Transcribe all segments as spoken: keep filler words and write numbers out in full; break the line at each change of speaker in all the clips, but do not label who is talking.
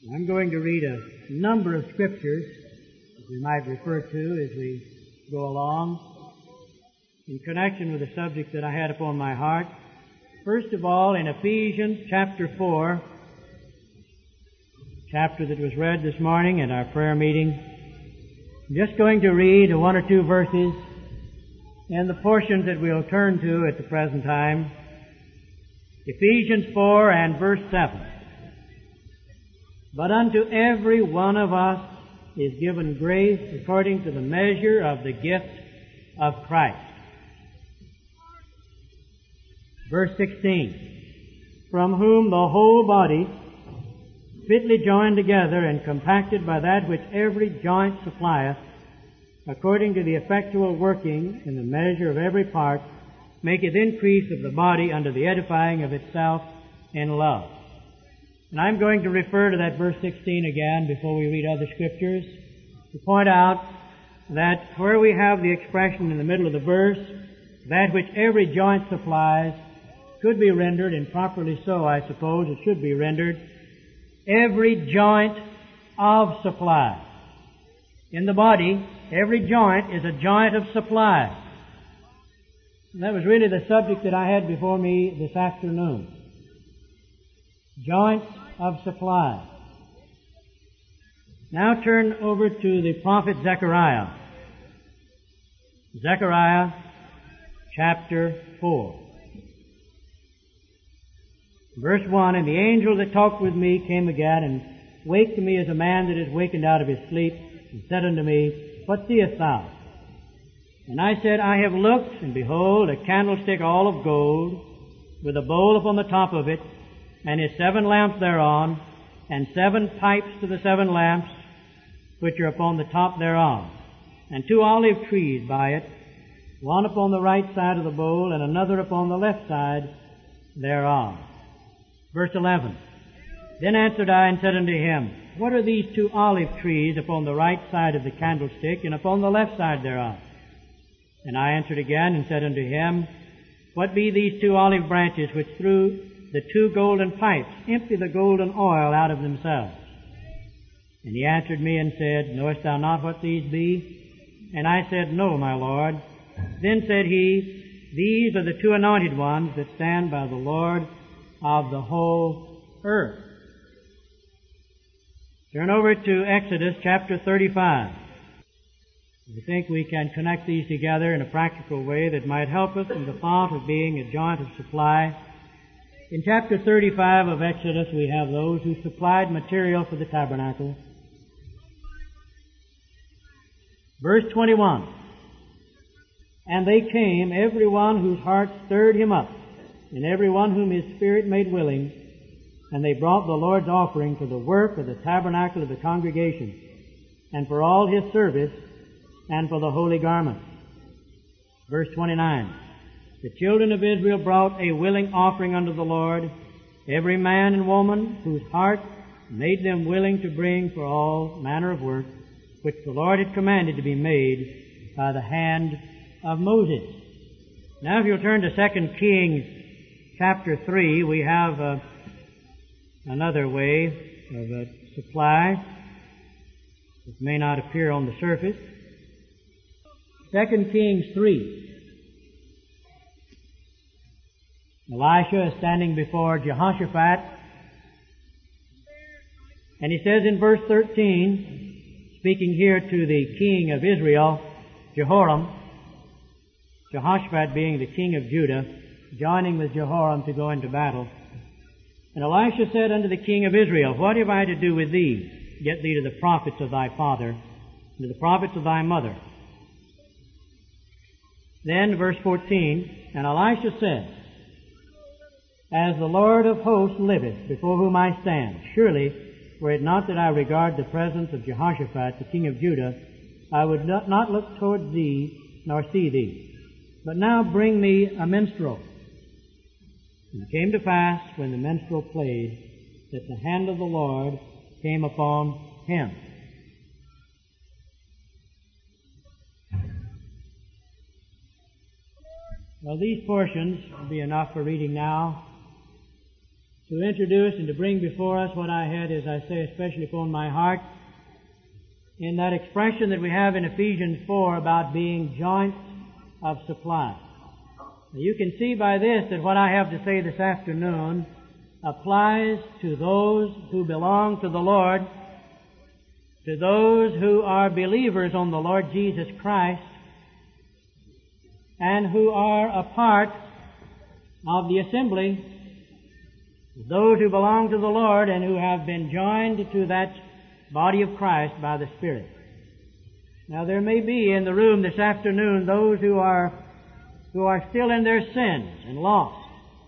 I'm going to read a number of scriptures that we might refer to as we go along in connection with the subject that I had upon my heart. First of all, in Ephesians chapter four, chapter that was read this morning at our prayer meeting, I'm just going to read one or two verses and the portions that we'll turn to at the present time. Ephesians four and verse seven. But unto every one of us is given grace according to the measure of the gift of Christ. Verse sixteen. From whom the whole body, fitly joined together and compacted by that which every joint supplieth, according to the effectual working in the measure of every part, maketh increase of the body unto the edifying of itself in love. And I'm going to refer to that verse sixteen again before we read other scriptures to point out that where we have the expression in the middle of the verse, that which every joint supplies, could be rendered, and properly so, I suppose, it should be rendered, every joint of supply. In the body, every joint is a joint of supply. And that was really the subject that I had before me this afternoon. Joints of supply. Now turn over to the prophet Zechariah. Zechariah chapter four. Verse one, And the angel that talked with me came again, and waked me as a man that is wakened out of his sleep, and said unto me, What seest thou? And I said, I have looked, and behold, a candlestick all of gold, with a bowl upon the top of it, and his seven lamps thereon, and seven pipes to the seven lamps, which are upon the top thereof, and two olive trees by it, one upon the right side of the bowl, and another upon the left side thereof. Verse eleven. Then answered I and said unto him, What are these two olive trees upon the right side of the candlestick, and upon the left side thereof? And I answered again and said unto him, What be these two olive branches which through the two golden pipes empty the golden oil out of themselves? And he answered me and said, Knowest thou not what these be? And I said, No, my Lord. Then said he, These are the two anointed ones that stand by the Lord of the whole earth. Turn over to Exodus chapter thirty-five. I think we can connect these together in a practical way that might help us in the thought of being a joint of supply. In chapter thirty-five of Exodus, we have those who supplied material for the tabernacle. Verse twenty-one. And they came, every one whose heart stirred him up, and every one whom his spirit made willing, and they brought the Lord's offering for the work of the tabernacle of the congregation, and for all his service, and for the holy garment. Verse twenty-nine. The children of Israel brought a willing offering unto the Lord, every man and woman whose heart made them willing to bring for all manner of work, which the Lord had commanded to be made by the hand of Moses. Now if you'll turn to Second Kings chapter three, we have uh, another way of uh, supply that may not appear on the surface. Second Kings three. Elisha is standing before Jehoshaphat, and he says in verse thirteen, speaking here to the king of Israel, Jehoram, Jehoshaphat being the king of Judah, joining with Jehoram to go into battle. And Elisha said unto the king of Israel, What have I to do with thee? Get thee to the prophets of thy father, and to the prophets of thy mother. Then, verse fourteen, And Elisha said, As the Lord of hosts liveth, before whom I stand, surely, were it not that I regard the presence of Jehoshaphat, the king of Judah, I would not, not look toward thee, nor see thee. But now bring me a minstrel. And it came to pass, when the minstrel played, that the hand of the Lord came upon him. Well, these portions will be enough for reading now. to introduce and to bring before us what I had, as I say, especially upon my heart, in that expression that we have in Ephesians four about being joints of supply. Now, you can see by this that what I have to say this afternoon applies to those who belong to the Lord, to those who are believers on the Lord Jesus Christ, and who are a part of the assembly, those who belong to the Lord and who have been joined to that body of Christ by the Spirit. Now, there may be in the room this afternoon those who are who are still in their sins and lost.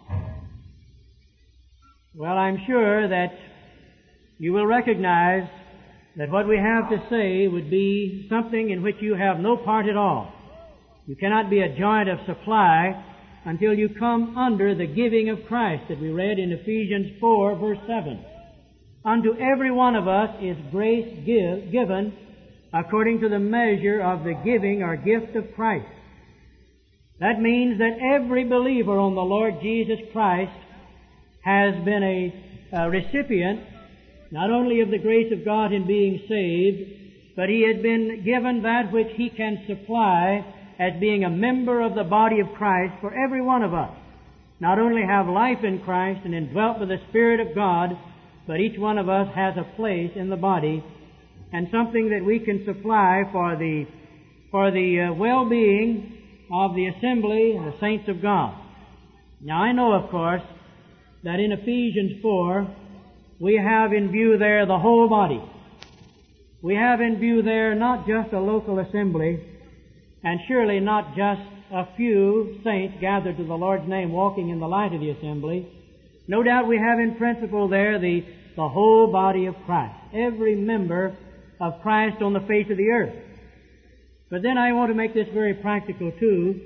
Well, I'm sure that you will recognize that what we have to say would be something in which you have no part at all. You cannot be a joint of supply until you come under the giving of Christ that we read in Ephesians four, verse seven. Unto every one of us is grace give, given according to the measure of the giving or gift of Christ. That means that every believer on the Lord Jesus Christ has been a, a recipient not only of the grace of God in being saved, but he has been given that which he can supply as being a member of the body of Christ for every one of us. Not only have life in Christ and indwelt with the Spirit of God, but each one of us has a place in the body and something that we can supply for the for the uh, well-being of the assembly and the saints of God. Now, I know, of course, that in Ephesians four, we have in view there the whole body. We have in view there not just a local assembly, and surely not just a few saints gathered to the Lord's name walking in the light of the assembly. No doubt we have in principle there the, the whole body of Christ, every member of Christ on the face of the earth. But then I want to make this very practical too,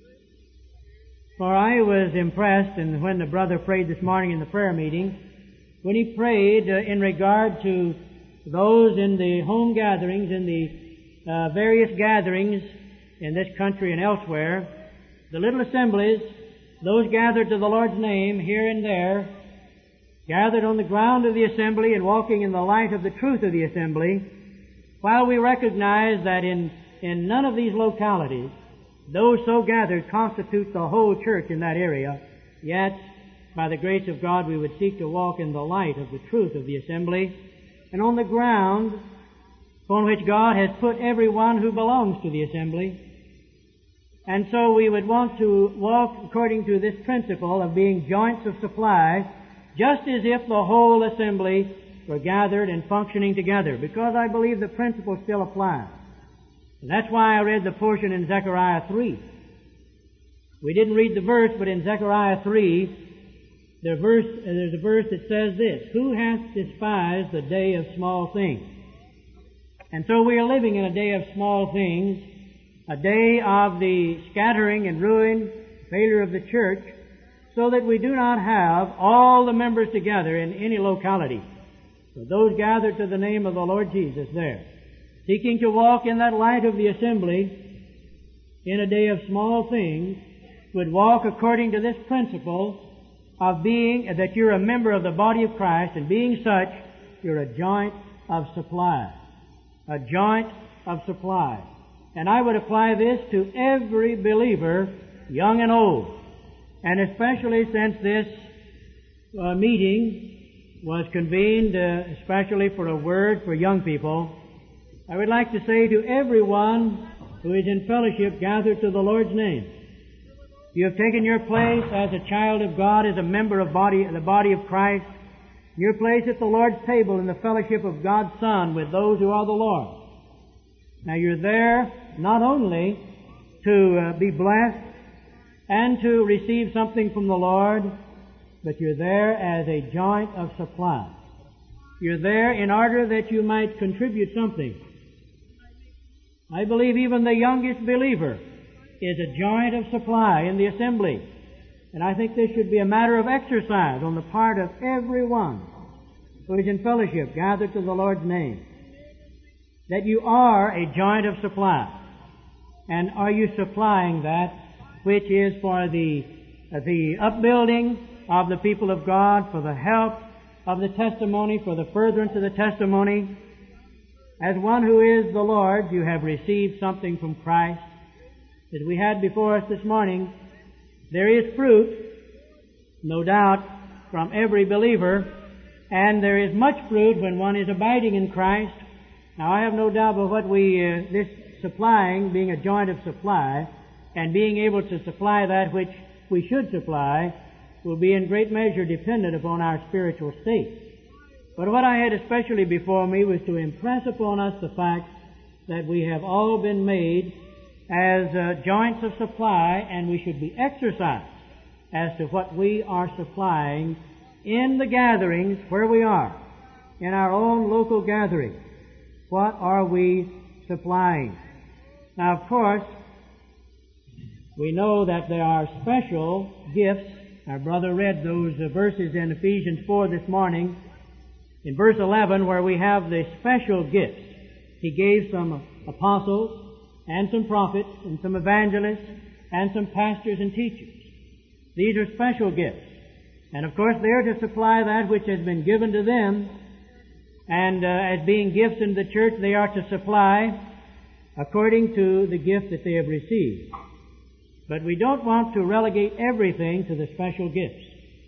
for I was impressed, and when the brother prayed this morning in the prayer meeting, when he prayed uh, in regard to those in the home gatherings, in the uh, various gatherings in this country and elsewhere, the little assemblies, those gathered to the Lord's name here and there, gathered on the ground of the assembly and walking in the light of the truth of the assembly, while we recognize that in, in none of these localities, those so gathered constitute the whole church in that area, yet, by the grace of God, we would seek to walk in the light of the truth of the assembly, and on the ground upon which God has put everyone who belongs to the assembly. And so we would want to walk according to this principle of being joints of supply, just as if the whole assembly were gathered and functioning together, because I believe the principle still applies. And that's why I read the portion in Zechariah three. We didn't read the verse, but in Zechariah three, the verse, there's a verse that says this, "Who hath despised the day of small things?" And so we are living in a day of small things, a day of the scattering and ruin, failure of the church, so that we do not have all the members together in any locality. So those gathered to the name of the Lord Jesus there, seeking to walk in that light of the assembly in a day of small things, would walk according to this principle of being, that you're a member of the body of Christ, and being such, you're a joint of supply. A joint of supply. And I would apply this to every believer, young and old. And especially since this uh, meeting was convened uh, especially for a word for young people, I would like to say to everyone who is in fellowship gathered to the Lord's name, you have taken your place as a child of God, as a member of body, the body of Christ, your place at the Lord's table in the fellowship of God's Son with those who are the Lord. Now you're there not only to uh, be blessed and to receive something from the Lord, but you're there as a joint of supply. You're there in order that you might contribute something. I believe even the youngest believer is a joint of supply in the assembly. And I think this should be a matter of exercise on the part of everyone who is in fellowship, gathered to the Lord's name, that you are a joint of supply. And are you supplying that which is for the, uh, the upbuilding of the people of God, for the help of the testimony, for the furtherance of the testimony. As one who is the Lord's, you have received something from Christ. As we had before us this morning, there is fruit, no doubt, from every believer, and there is much fruit when one is abiding in Christ. Now, I have no doubt but what we, uh, this supplying, being a joint of supply, and being able to supply that which we should supply, will be in great measure dependent upon our spiritual state. But what I had especially before me was to impress upon us the fact that we have all been made as uh, joints of supply, and we should be exercised as to what we are supplying in the gatherings where we are, in our own local gatherings. What are we supplying? Now, of course, we know that there are special gifts. Our brother read those uh, verses in Ephesians four this morning. In verse eleven, where we have the special gifts, He gave some apostles, and some prophets, and some evangelists, and some pastors and teachers. These are special gifts. And of course, they are to supply that which has been given to them. And uh, as being gifts in the church, they are to supply according to the gift that they have received. But we don't want to relegate everything to the special gifts.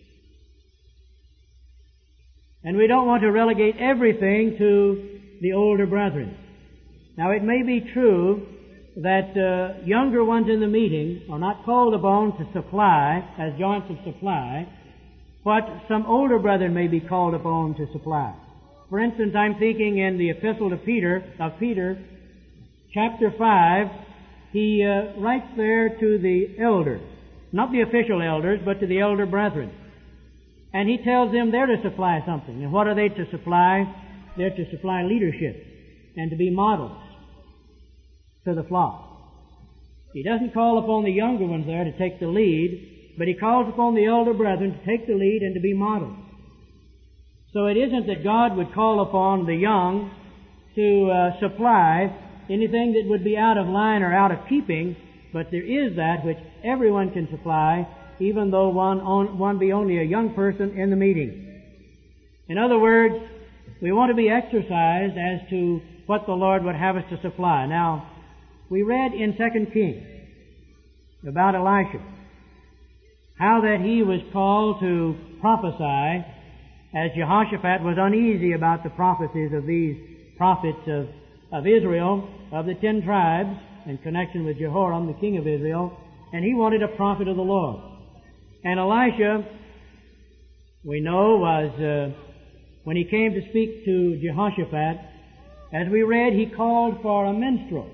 And we don't want to relegate everything to the older brethren. Now, it may be true that uh, younger ones in the meeting are not called upon to supply, as joints of supply, what some older brethren may be called upon to supply. For instance, I'm thinking in the Epistle to Peter, of Peter, chapter five, he uh, writes there to the elders, not the official elders, but to the elder brethren. And he tells them they're to supply something. And what are they to supply? They're to supply leadership and to be models to the flock. He doesn't call upon the younger ones there to take the lead, but he calls upon the elder brethren to take the lead and to be models. So it isn't that God would call upon the young to uh, supply anything that would be out of line or out of keeping, but there is that which everyone can supply, even though one, on, one be only a young person in the meeting. In other words, we want to be exercised as to what the Lord would have us to supply. Now, we read in Second Kings about Elisha, how that he was called to prophesy, as Jehoshaphat was uneasy about the prophecies of these prophets of, of Israel, of the ten tribes, in connection with Jehoram, the king of Israel, and he wanted a prophet of the Lord. And Elisha, we know, was, uh, when he came to speak to Jehoshaphat, as we read, he called for a minstrel.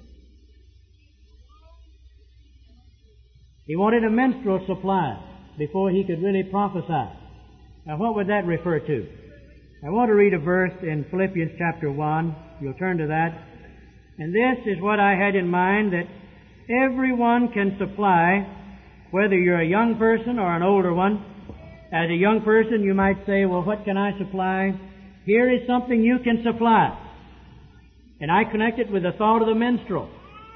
He wanted a minstrel supply before he could really prophesy. Now, what would that refer to? I want to read a verse in Philippians chapter one. You'll turn to that. And this is what I had in mind, that everyone can supply, whether you're a young person or an older one. As a young person, you might say, well, what can I supply? Here is something you can supply. And I connect it with the thought of the minstrel.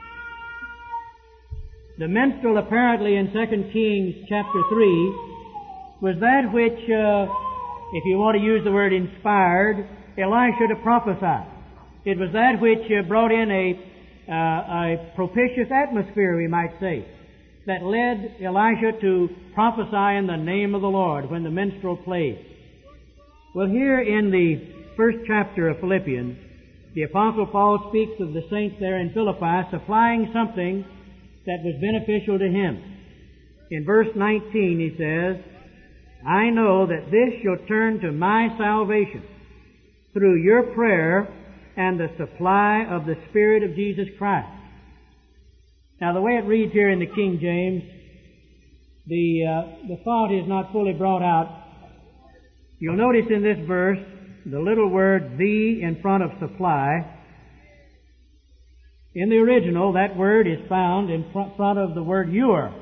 The minstrel, apparently, in Second Kings chapter three, was that which, uh, if you want to use the word inspired, Elisha to prophesy. It was that which uh, brought in a, uh, a propitious atmosphere, we might say, that led Elisha to prophesy in the name of the Lord when the minstrel played. Well, here in the first chapter of Philippians, the Apostle Paul speaks of the saints there in Philippi supplying something that was beneficial to him. In verse nineteen he says, I know that this shall turn to my salvation through your prayer and the supply of the Spirit of Jesus Christ. Now, the way it reads here in the King James, the, uh, the thought is not fully brought out. You'll notice in this verse the little word "the" in front of supply. In the original, that word is found in front of the word "your."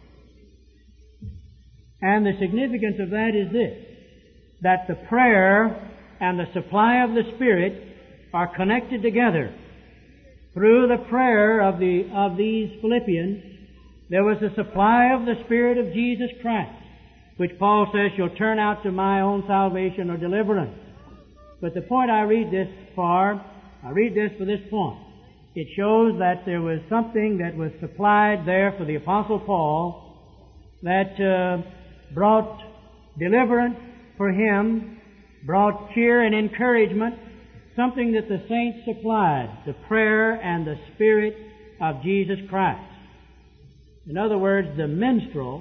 And the significance of that is this, that the prayer and the supply of the Spirit are connected together. Through the prayer of the of these Philippians, there was a supply of the Spirit of Jesus Christ. which Paul says shall turn out to my own salvation or deliverance. But the point I read this for, I read this for this point. It shows that there was something that was supplied there for the Apostle Paul that uh, brought deliverance for him, brought cheer and encouragement, something that the saints supplied, the prayer and the Spirit of Jesus Christ. In other words, the minstrel,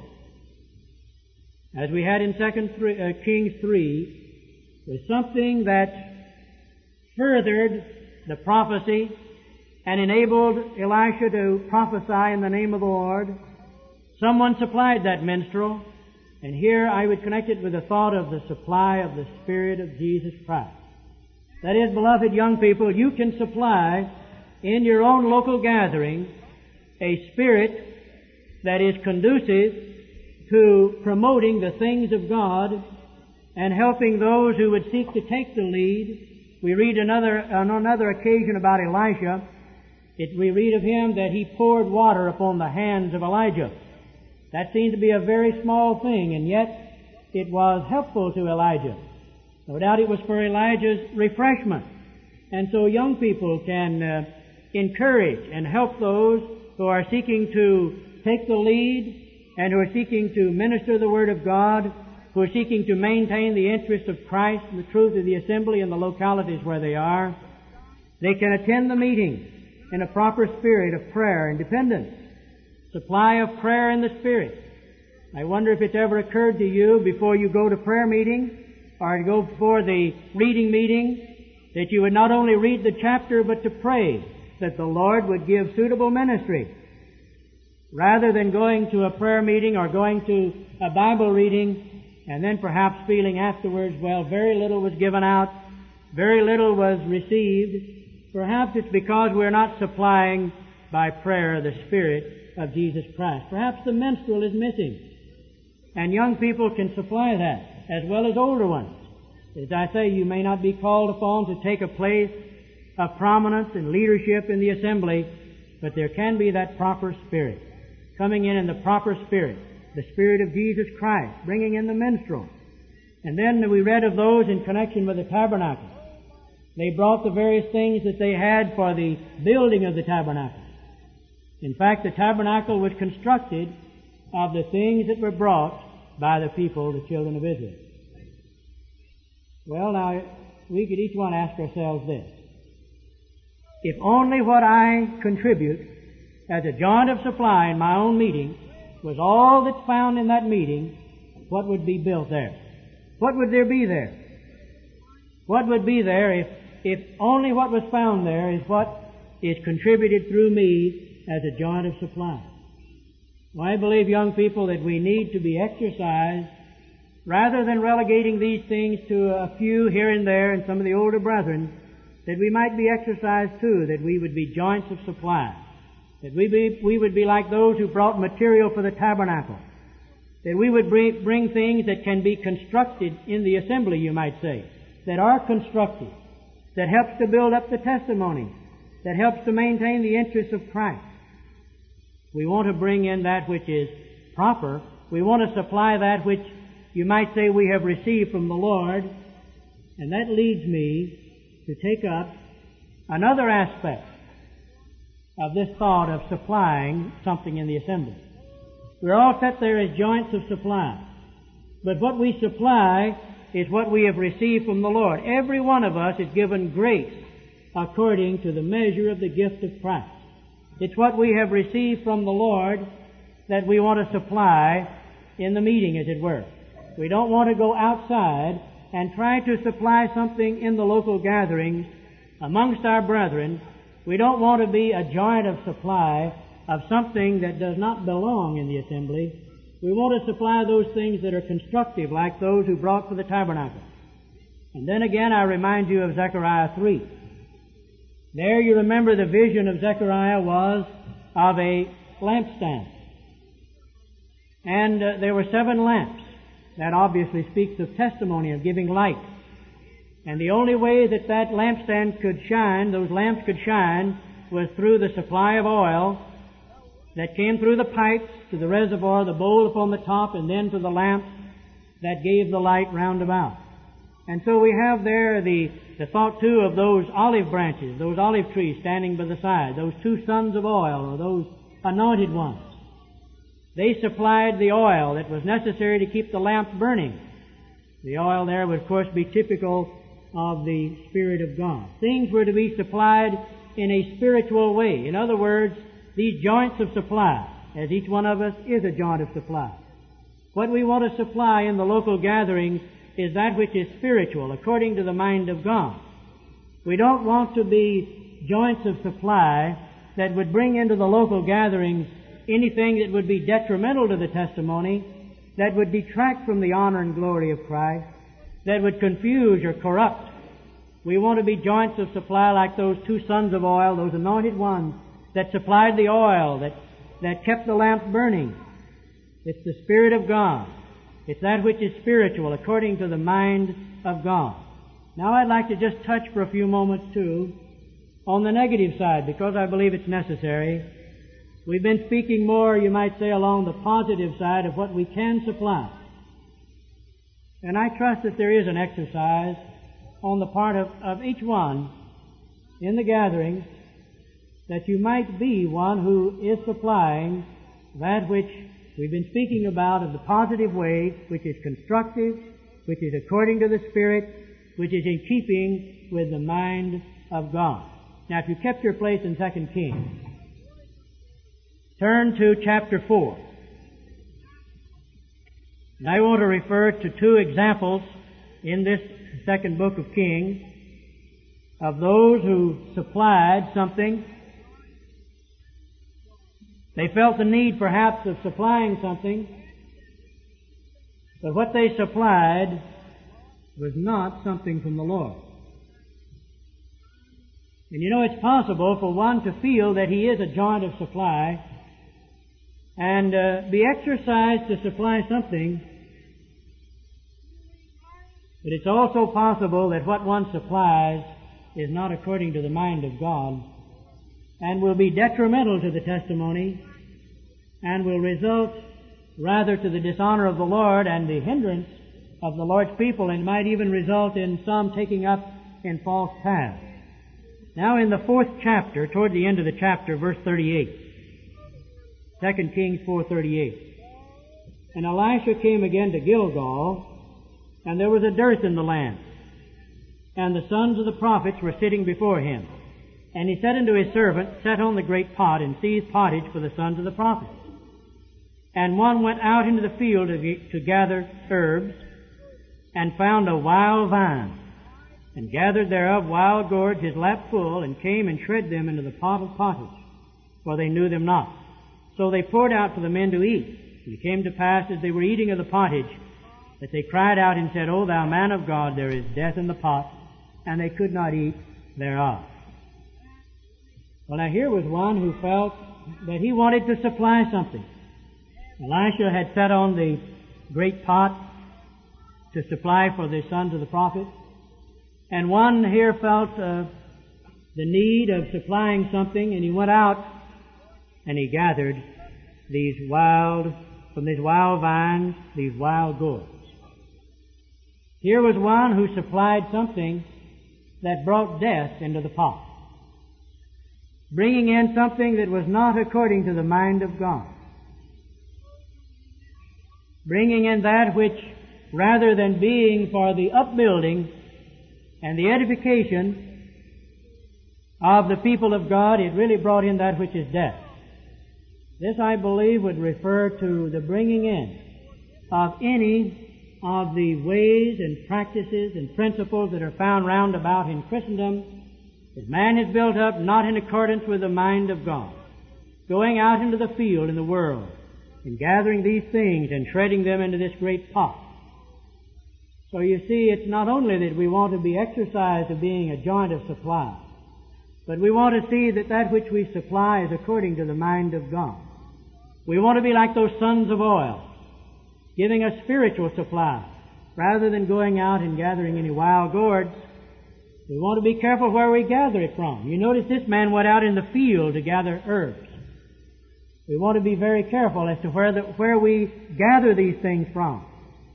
as we had in Second Kings three, was something that furthered the prophecy and enabled Elisha to prophesy in the name of the Lord. Someone supplied that minstrel, and here I would connect it with the thought of the supply of the Spirit of Jesus Christ. That is, beloved young people, you can supply in your own local gathering a spirit that is conducive to promoting the things of God and helping those who would seek to take the lead. We read another, on another occasion about Elisha. It, we read of him that he poured water upon the hands of Elijah. That seemed to be a very small thing, and yet it was helpful to Elijah. No doubt it was for Elijah's refreshment. And so young people can uh, encourage and help those who are seeking to take the lead and who are seeking to minister the Word of God, who are seeking to maintain the interest of Christ and the truth of the assembly in the localities where they are. They can attend the meeting in a proper spirit of prayer and dependence. Supply of prayer in the Spirit. I wonder if it's ever occurred to you before you go to prayer meeting or to go before the reading meeting that you would not only read the chapter but to pray that the Lord would give suitable ministry. Rather than going to a prayer meeting or going to a Bible reading and then perhaps feeling afterwards, well, very little was given out, very little was received. Perhaps it's because we're not supplying by prayer the Spirit of Jesus Christ. Perhaps the minstrel is missing. And young people can supply that, as well as older ones. As I say, you may not be called upon to take a place of prominence and leadership in the assembly, but there can be that proper spirit, coming in in the proper spirit, the Spirit of Jesus Christ, bringing in the minstrel. And then we read of those in connection with the tabernacle. They brought the various things that they had for the building of the tabernacle. In fact, the tabernacle was constructed of the things that were brought by the people, the children of Israel. Well, now, we could each one ask ourselves this. If only what I contribute as a joint of supply in my own meeting was all that's found in that meeting, what would be built there? What would there be there? What would be there if, if only what was found there is what is contributed through me as a joint of supply? Well, I believe, young people, that we need to be exercised rather than relegating these things to a few here and there and some of the older brethren, that we might be exercised too, that we would be joints of supply, that we, be, we would be like those who brought material for the tabernacle, that we would bring, bring things that can be constructed in the assembly, you might say, that are constructive, that helps to build up the testimony, that helps to maintain the interests of Christ. We want to bring in that which is proper. We want to supply that which you might say we have received from the Lord. And that leads me to take up another aspect of this thought of supplying something in the assembly. We're all set there as joints of supply. But what we supply is what we have received from the Lord. Every one of us is given grace according to the measure of the gift of Christ. It's what we have received from the Lord that we want to supply in the meeting, as it were. We don't want to go outside and try to supply something in the local gatherings amongst our brethren. We don't want to be a joint of supply of something that does not belong in the assembly. We want to supply those things that are constructive, like those who brought for the tabernacle. And then again, I remind you of Zechariah three. There you remember the vision of Zechariah was of a lampstand. And uh, there were seven lamps. That obviously speaks of testimony, of giving light. And the only way that that lampstand could shine, those lamps could shine, was through the supply of oil that came through the pipes to the reservoir, the bowl upon the top, and then to the lamp. that gave the light round about. And so we have there the, the thought too of those olive branches, those olive trees standing by the side, those two sons of oil, or those anointed ones. They supplied the oil that was necessary to keep the lamp burning. The oil there would of course be typical of the Spirit of God. Things were to be supplied in a spiritual way. In other words, these joints of supply, as each one of us is a joint of supply. What we want to supply in the local gatherings is that which is spiritual, according to the mind of God. We don't want to be joints of supply that would bring into the local gatherings anything that would be detrimental to the testimony, that would detract from the honor and glory of Christ, that would confuse or corrupt. We want to be joints of supply like those two sons of oil, those anointed ones that supplied the oil, that, that kept the lamp burning. It's the Spirit of God. It's that which is spiritual according to the mind of God. Now I'd like to just touch for a few moments too on the negative side, because I believe it's necessary. We've been speaking more, you might say, along the positive side of what we can supply. And I trust that there is an exercise on the part of, of each one in the gatherings that you might be one who is supplying that which we've been speaking about of the positive way, which is constructive, which is according to the Spirit, which is in keeping with the mind of God. Now, if you kept your place in Second Kings, turn to chapter four. And I want to refer to two examples in this second book of Kings of those who supplied something. They felt the need perhaps of supplying something, but what they supplied was not something from the Lord. And you know, it's possible for one to feel that he is a joint of supply and uh, be exercised to supply something, but it's also possible that what one supplies is not according to the mind of God and will be detrimental to the testimony and will result rather to the dishonor of the Lord and the hindrance of the Lord's people, and might even result in some taking up in false paths. Now in the fourth chapter, toward the end of the chapter, verse thirty-eight, Second Kings four thirty-eight. And Elisha came again to Gilgal, and there was a dearth in the land, and the sons of the prophets were sitting before him. And he said unto his servant, Set on the great pot, and seize pottage for the sons of the prophets. And one went out into the field to gather herbs, and found a wild vine, and gathered thereof wild gourds his lap full, and came and shred them into the pot of pottage, for they knew them not. So they poured out for the men to eat. And it came to pass, as they were eating of the pottage, that they cried out and said, O thou man of God, there is death in the pot, and they could not eat thereof. Well, now here was one who felt that he wanted to supply something. Elisha had set on the great pot to supply for the sons of the prophet, and one here felt uh, the need of supplying something, and he went out and he gathered these wild, from these wild vines, these wild gourds. Here was one who supplied something that brought death into the pot, bringing in something that was not according to the mind of God, bringing in that which, rather than being for the upbuilding and the edification of the people of God, it really brought in that which is death. This, I believe, would refer to the bringing in of any of the ways and practices and principles that are found round about in Christendom that man has built up not in accordance with the mind of God, going out into the field in the world and gathering these things and shredding them into this great pot. So you see, it's not only that we want to be exercised of being a joint of supply, but we want to see that that which we supply is according to the mind of God. We want to be like those sons of oil, giving a spiritual supply, rather than going out and gathering any wild gourds. We want to be careful where we gather it from. You notice this man went out in the field to gather herbs. We want to be very careful as to where, the, where we gather these things from.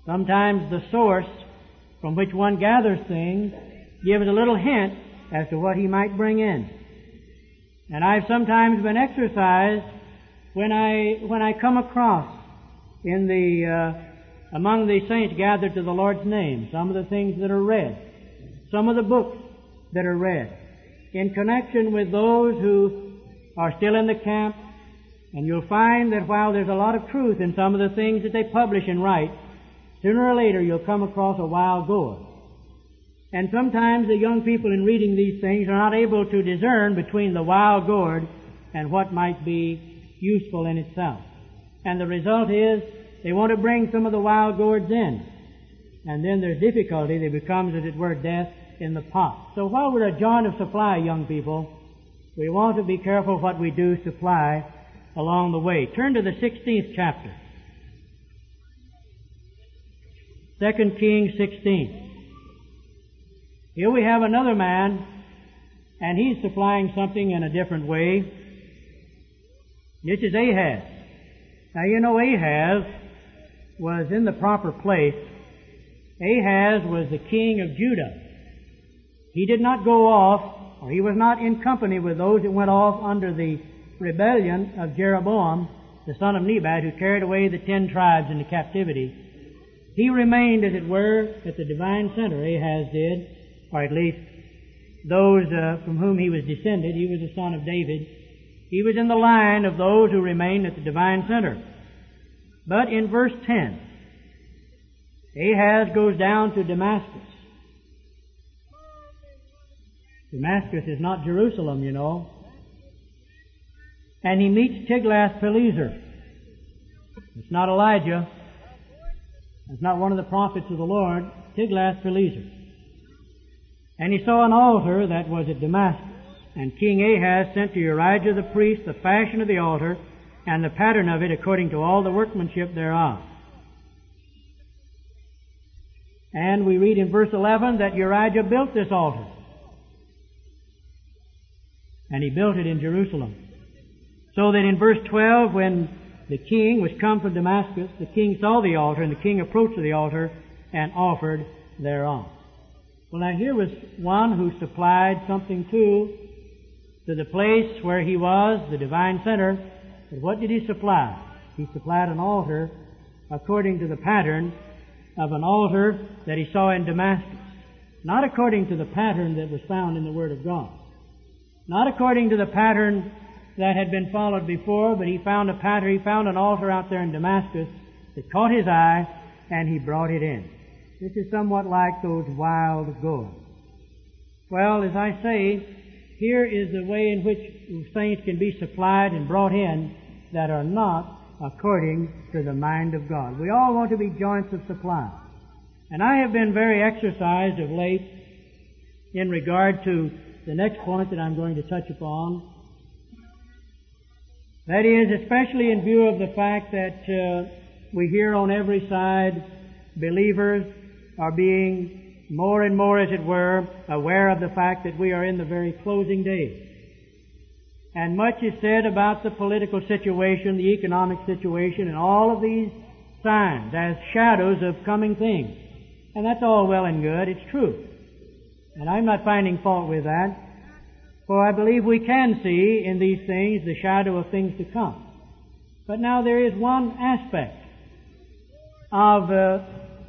Sometimes the source from which one gathers things gives a little hint as to what he might bring in. And I've sometimes been exercised when I when I come across in the uh, among the saints gathered to the Lord's name some of the things that are read, some of the books that are read, in connection with those who are still in the camp. And you'll find that while there's a lot of truth in some of the things that they publish and write, sooner or later you'll come across a wild gourd. And sometimes the young people in reading these things are not able to discern between the wild gourd and what might be useful in itself. And the result is they want to bring some of the wild gourds in. And then there's difficulty. There becomes, as it were, death in the pot. So while we're a joint of supply, young people, we want to be careful what we do supply along the way. Turn to the sixteenth chapter. Second Kings sixteen. Here we have another man, and he's supplying something in a different way. This is Ahaz. Now you know Ahaz was in the proper place. Ahaz was the king of Judah. He did not go off, or he was not in company with those that went off under the rebellion of Jeroboam, the son of Nebat, who carried away the ten tribes into captivity. He remained, as it were, at the divine center, Ahaz did, or at least those uh, from whom he was descended. He was the son of David. He was in the line of those who remained at the divine center. But in verse ten, Ahaz goes down to Damascus. Damascus is not Jerusalem, you know. And he meets Tiglath-Pileser. It's not Elijah. It's not one of the prophets of the Lord. Tiglath-Pileser. And he saw an altar that was at Damascus. And King Ahaz sent to Urijah the priest the fashion of the altar and the pattern of it according to all the workmanship thereof. And we read in verse eleven that Urijah built this altar. And he built it in Jerusalem. So that in verse twelve, when the king was come from Damascus, the king saw the altar, and the king approached to the altar and offered thereon. Well, now here was one who supplied something too to the place where he was, the divine center. But what did he supply? He supplied an altar according to the pattern of an altar that he saw in Damascus. Not according to the pattern that was found in the Word of God. Not according to the pattern that had been followed before, but he found a pattern, he found an altar out there in Damascus that caught his eye, and he brought it in. This is somewhat like those wild gourds. Well, as I say, here is the way in which things can be supplied and brought in that are not according to the mind of God. We all want to be joints of supply. And I have been very exercised of late in regard to the next point that I'm going to touch upon. That is, especially in view of the fact that uh, we hear on every side believers are being more and more, as it were, aware of the fact that we are in the very closing days. And much is said about the political situation, the economic situation, and all of these signs as shadows of coming things. And that's all well and good. It's true. And I'm not finding fault with that. For I believe we can see in these things the shadow of things to come. But now there is one aspect of uh,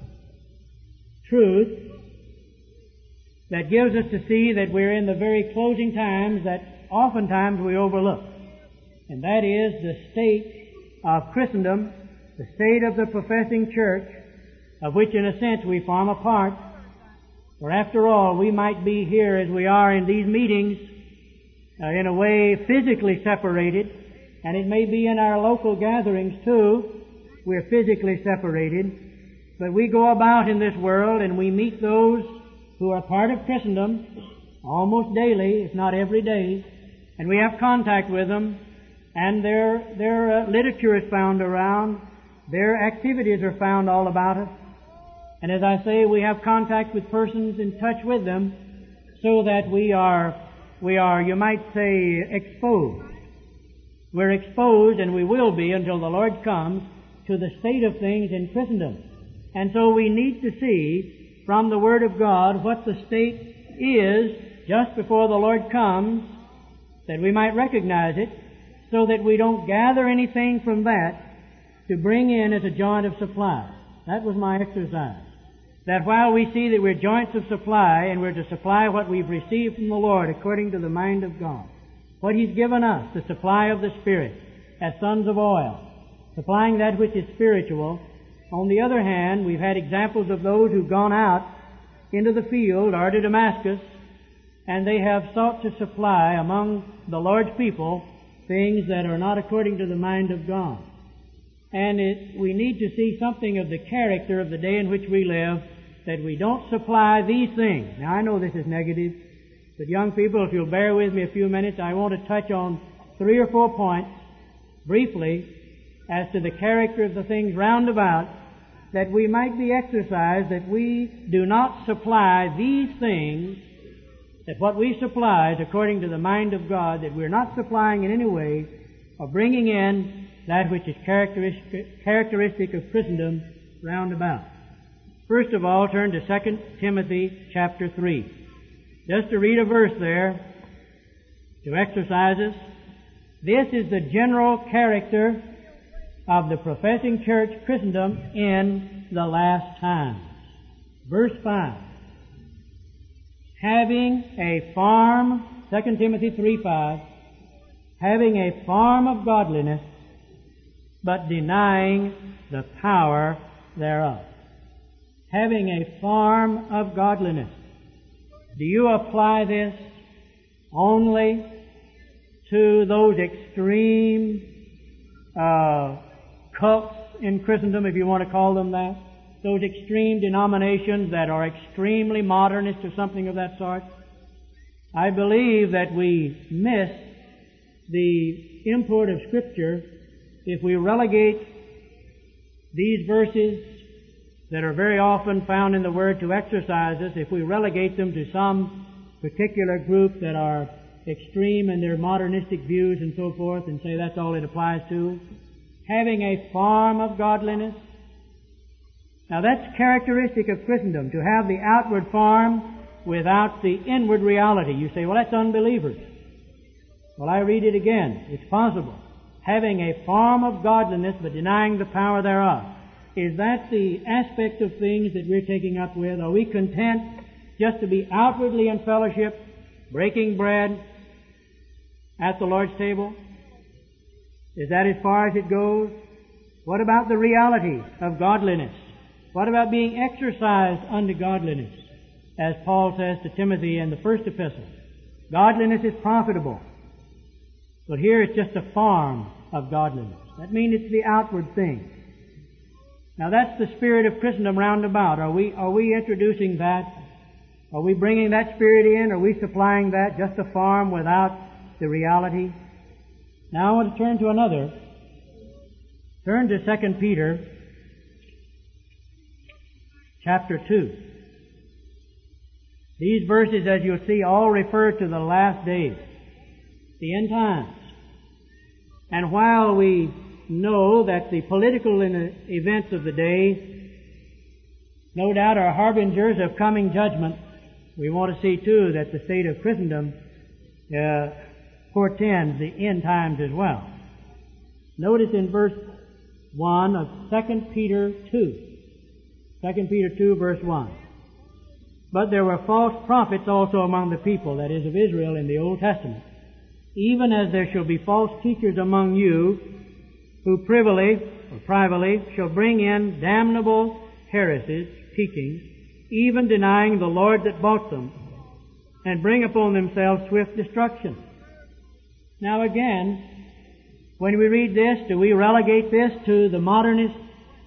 truth that gives us to see that we're in the very closing times that oftentimes we overlook. And that is the state of Christendom, the state of the professing church, of which in a sense we form a part. For after all, we might be here as we are in these meetings, uh, in a way physically separated, and it may be in our local gatherings too, we're physically separated, but we go about in this world and we meet those who are part of Christendom almost daily, if not every day, and we have contact with them, and their their uh, literature is found around, their activities are found all about us, and as I say, we have contact with persons, in touch with them, so that we are, we are, you might say, exposed. We're exposed, and we will be until the Lord comes, to the state of things in Christendom. And so we need to see from the Word of God what the state is just before the Lord comes, that we might recognize it, so that we don't gather anything from that to bring in as a joint of supply. That was my exercise. That while we see that we're joints of supply, and we're to supply what we've received from the Lord according to the mind of God, what He's given us, the supply of the Spirit, as sons of oil, supplying that which is spiritual. On the other hand, we've had examples of those who've gone out into the field or to Damascus, and they have sought to supply among the Lord's people things that are not according to the mind of God. And it, we need to see something of the character of the day in which we live, that we don't supply these things. Now, I know this is negative, but young people, if you'll bear with me a few minutes, I want to touch on three or four points, briefly, as to the character of the things round about, that we might be exercised, that we do not supply these things, that what we supply is according to the mind of God, that we're not supplying in any way or bringing in that which is characteristic, characteristic of Christendom round about. First of all, turn to Second Timothy chapter three. Just to read a verse there to exercise us. This is the general character of the professing church Christendom in the last times. Verse five. Having a farm, Second Timothy three five, having a farm of godliness, but denying the power thereof. Having a farm of godliness. Do you apply this only to those extreme uh, cults in Christendom, if you want to call them that? Those extreme denominations that are extremely modernist or something of that sort? I believe that we miss the import of Scripture if we relegate these verses that are very often found in the Word to exercise us, if we relegate them to some particular group that are extreme in their modernistic views and so forth, and say that's all it applies to. Having a farm of godliness. Now that's characteristic of Christendom, to have the outward farm without the inward reality. You say, well, that's unbelievers. Well, I read it again. It's possible. Having a farm of godliness, but denying the power thereof. Is that the aspect of things that we're taking up with? Are we content just to be outwardly in fellowship, breaking bread at the Lord's table? Is that as far as it goes? What about the reality of godliness? What about being exercised unto godliness? As Paul says to Timothy in the first epistle, godliness is profitable. But here it's just a farm of godliness. That means it's the outward thing. Now that's the spirit of Christendom round about. Are we, are we introducing that? Are we bringing that spirit in? Are we supplying that? Just a farm without the reality? Now I want to turn to another. Turn to Second Peter chapter two. These verses, as you'll see, all refer to the last days, the end times. And while we know that the political events of the day, no doubt, are harbingers of coming judgment, we want to see, too, that the state of Christendom uh, portends the end times as well. Notice in verse one of Second Peter two. Second Peter two, verse one. But there were false prophets also among the people, that is, of Israel, in the Old Testament, even as there shall be false teachers among you, who privily or privately shall bring in damnable heresies, teachings, even denying the Lord that bought them, and bring upon themselves swift destruction. Now again, when we read this, do we relegate this to the modernists,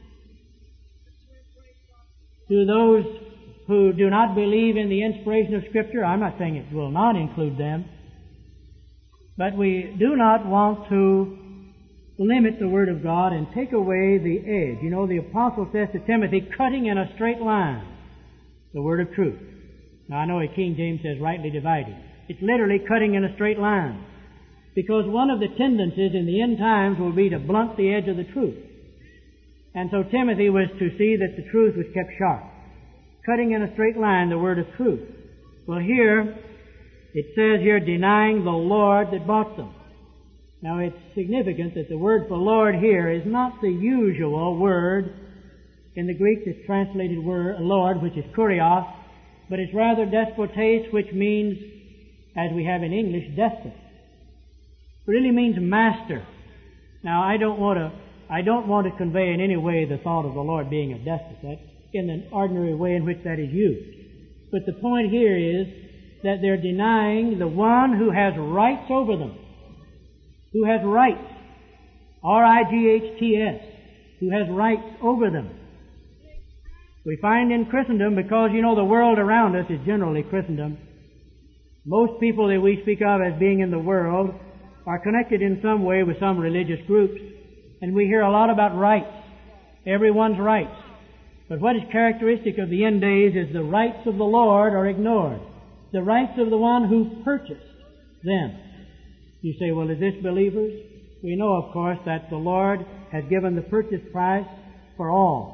to those who do not believe in the inspiration of Scripture? I'm not saying it will not include them, but we do not want to limit the Word of God and take away the edge. You know, the Apostle says to Timothy, cutting in a straight line the Word of truth. Now, I know a King James says rightly dividing. It's literally cutting in a straight line. Because one of the tendencies in the end times will be to blunt the edge of the truth. And so Timothy was to see that the truth was kept sharp, cutting in a straight line the word of truth. Well, here, it says here, denying the Lord that bought them. Now, it's significant that the word for Lord here is not the usual word. In the Greek, it's translated word, Lord, which is kurios, but it's rather despotes, which means, as we have in English, despot. It really means master. Now, I don't want to, I don't want to convey in any way the thought of the Lord being a despot. That's in the ordinary way in which that is used. But the point here is that they're denying the one who has rights over them, who has rights, R I G H T S, who has rights over them. We find in Christendom, because you know the world around us is generally Christendom, most people that we speak of as being in the world are connected in some way with some religious groups, and we hear a lot about rights, everyone's rights. But what is characteristic of the end days is the rights of the Lord are ignored, the rights of the one who purchased them. You say, well, is this believers? We know, of course, that the Lord has given the purchase price for all.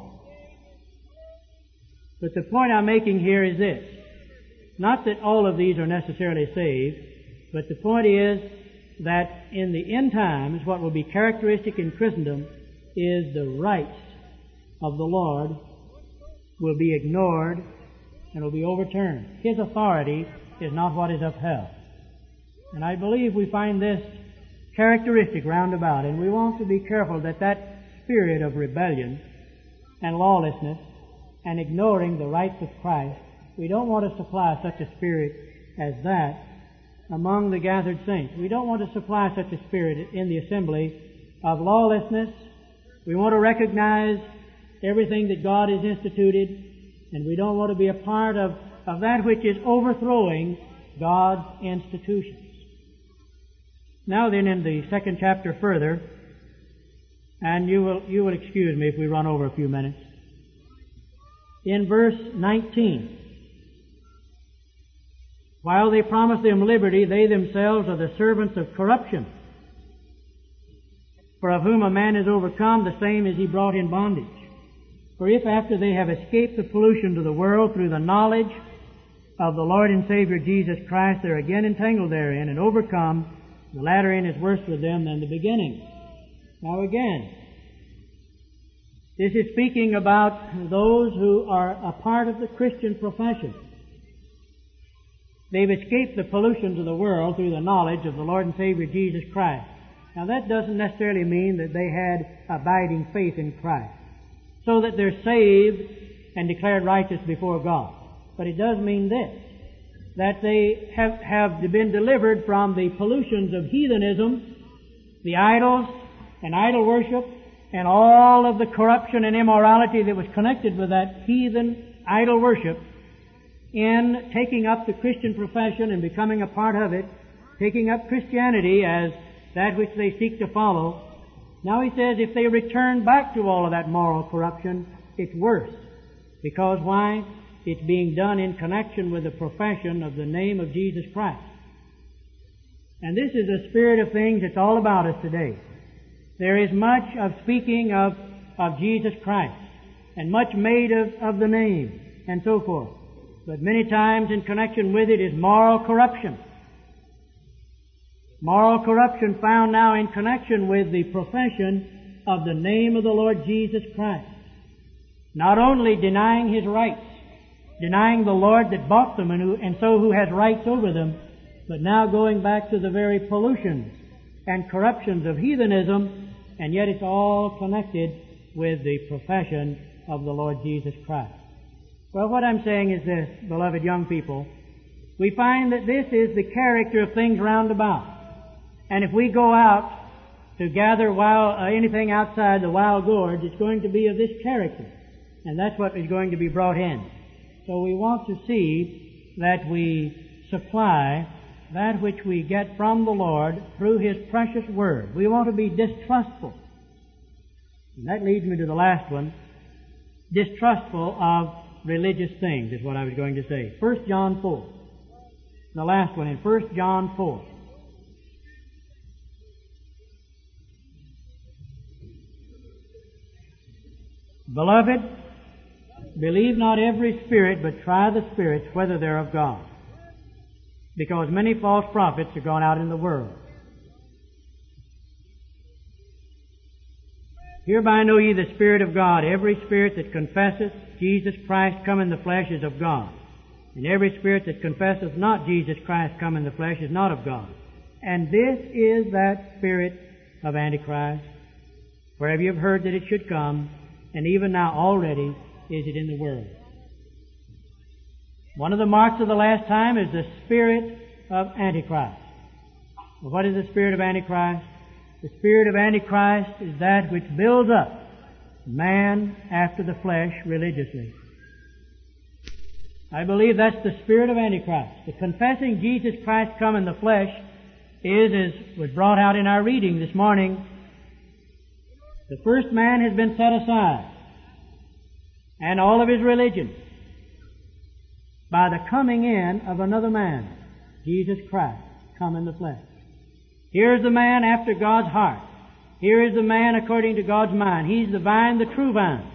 But the point I'm making here is this. Not that all of these are necessarily saved, but the point is that in the end times, what will be characteristic in Christendom is the rights of the Lord will be ignored and will be overturned. His authority is not what is upheld. And I believe we find this characteristic round about, and we want to be careful that that spirit of rebellion and lawlessness and ignoring the rights of Christ, we don't want to supply such a spirit as that among the gathered saints. We don't want to supply such a spirit in the assembly of lawlessness. We want to recognize everything that God has instituted, and we don't want to be a part of, of that which is overthrowing God's institutions. Now then, in the second chapter further, and you will, you will excuse me if we run over a few minutes. In verse nineteen, while they promise them liberty, they themselves are the servants of corruption. For of whom a man is overcome, the same is he brought in bondage. For if after they have escaped the pollution of the world through the knowledge of the Lord and Savior Jesus Christ, they're again entangled therein and overcome, the latter end is worse for them than the beginning. Now again, this is speaking about those who are a part of the Christian profession. They've escaped the pollutions of the world through the knowledge of the Lord and Savior Jesus Christ. Now that doesn't necessarily mean that they had abiding faith in Christ, so that they're saved and declared righteous before God. But it does mean this, that they have, have been delivered from the pollutions of heathenism, the idols and idol worship, and all of the corruption and immorality that was connected with that heathen idol worship, in taking up the Christian profession and becoming a part of it, taking up Christianity as that which they seek to follow. Now he says if they return back to all of that moral corruption, it's worse. Because why? It's being done in connection with the profession of the name of Jesus Christ. And this is the spirit of things that's all about us today. There is much of speaking of, of Jesus Christ, and much made of, of the name, and so forth. But many times in connection with it is moral corruption. Moral corruption found now in connection with the profession of the name of the Lord Jesus Christ. Not only denying His rights, denying the Lord that bought them and, who, and so who has rights over them, but now going back to the very pollutions and corruptions of heathenism, and yet it's all connected with the profession of the Lord Jesus Christ. Well, what I'm saying is this, beloved young people, we find that this is the character of things round about. And if we go out to gather wild, uh, anything outside the wild gorge, it's going to be of this character. And that's what is going to be brought in. So we want to see that we supply that which we get from the Lord through His precious Word. We want to be distrustful. And that leads me to the last one. Distrustful of religious things is what I was going to say. First John four. The last one in First John four. Beloved, believe not every spirit, but try the spirits whether they're of God. Because many false prophets are gone out in the world. Hereby know ye the Spirit of God. Every spirit that confesseth Jesus Christ come in the flesh is of God. And every spirit that confesseth not Jesus Christ come in the flesh is not of God. And this is that spirit of Antichrist, wherever you have heard that it should come, and even now already is it in the world. One of the marks of the last time is the spirit of Antichrist. Well, what is the spirit of Antichrist? The spirit of Antichrist is that which builds up man after the flesh religiously. I believe that's the spirit of Antichrist. The confessing Jesus Christ come in the flesh is, as was brought out in our reading this morning, the first man has been set aside, and all of his religion, by the coming in of another man, Jesus Christ, come in the flesh. Here is the man after God's heart. Here is the man according to God's mind. He's the vine, the true vine.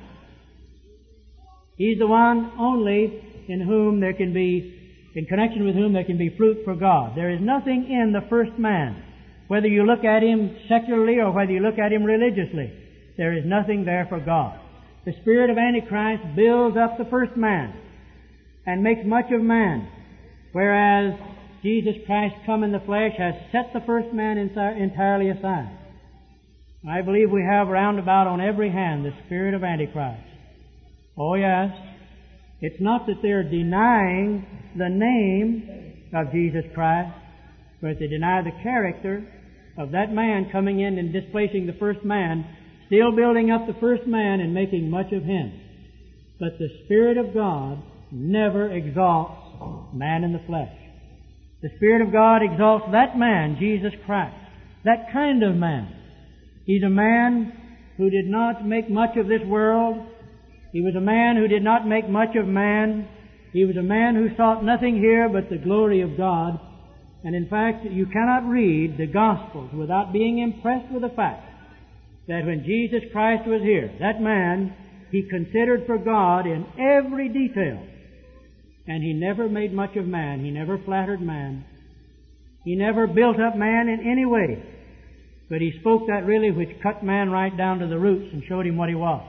He's the one only in whom there can be, in connection with whom there can be fruit for God. There is nothing in the first man, whether you look at him secularly or whether you look at him religiously. There is nothing there for God. The spirit of Antichrist builds up the first man and makes much of man, whereas Jesus Christ come in the flesh has set the first man entirely aside. I believe we have round about on every hand the spirit of Antichrist. Oh yes, it's not that they're denying the name of Jesus Christ, but they deny the character of that man coming in and displacing the first man, still building up the first man and making much of him. But the Spirit of God never exalts man in the flesh. The Spirit of God exalts that man, Jesus Christ, that kind of man. He's a man who did not make much of this world. He was a man who did not make much of man. He was a man who sought nothing here but the glory of God. And in fact, you cannot read the Gospels without being impressed with the fact that when Jesus Christ was here, that man, he considered for God in every detail. And he never made much of man. He never flattered man. He never built up man in any way. But he spoke that really which cut man right down to the roots and showed him what he was.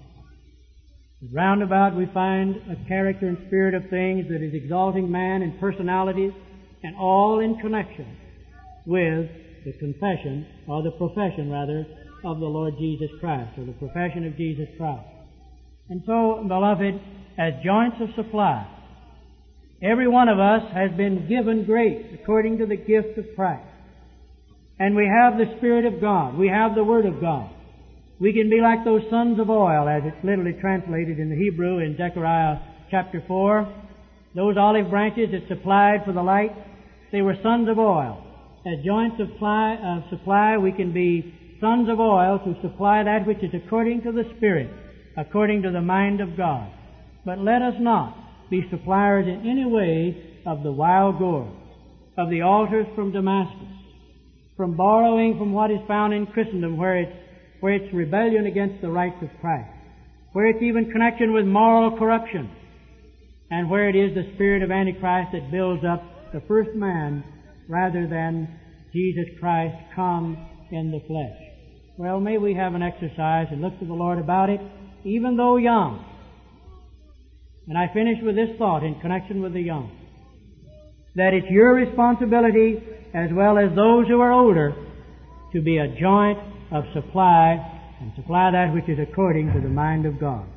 Round about we find a character and spirit of things that is exalting man in personalities, and all in connection with the confession, or the profession rather, of the Lord Jesus Christ, or the profession of Jesus Christ. And so, beloved, as joints of supply, every one of us has been given grace according to the gift of Christ. And we have the Spirit of God. We have the Word of God. We can be like those sons of oil, as it's literally translated in the Hebrew in Zechariah chapter four. Those olive branches that supplied for the light, they were sons of oil. As joints of supply, of supply, we can be sons of oil to supply that which is according to the Spirit, according to the mind of God. But let us not be suppliers in any way of the wild gourd, of the altars from Damascus, from borrowing from what is found in Christendom, where it's, where it's rebellion against the rights of Christ, where it's even connection with moral corruption, and where it is the spirit of Antichrist that builds up the first man rather than Jesus Christ come in the flesh. Well, may we have an exercise and look to the Lord about it, even though young. And I finish with this thought in connection with the young, that it's your responsibility, as well as those who are older, to be a joint of supply, and supply that which is according to the mind of God.